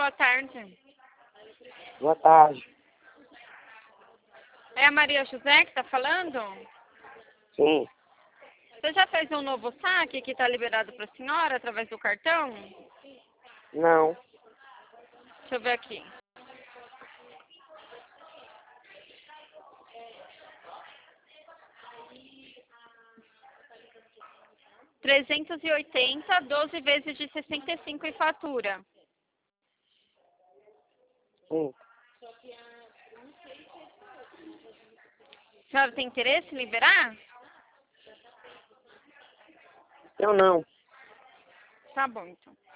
boa tarde. Boa tarde. É a Maria José que está falando? Sim. Você já fez um novo saque que está liberado para a senhora através do cartão? Não. Deixa eu ver aqui. R$ 380, 12 vezes de 65 em fatura. Sim. A senhora tem interesse em liberar? Eu não. Tá bom, então.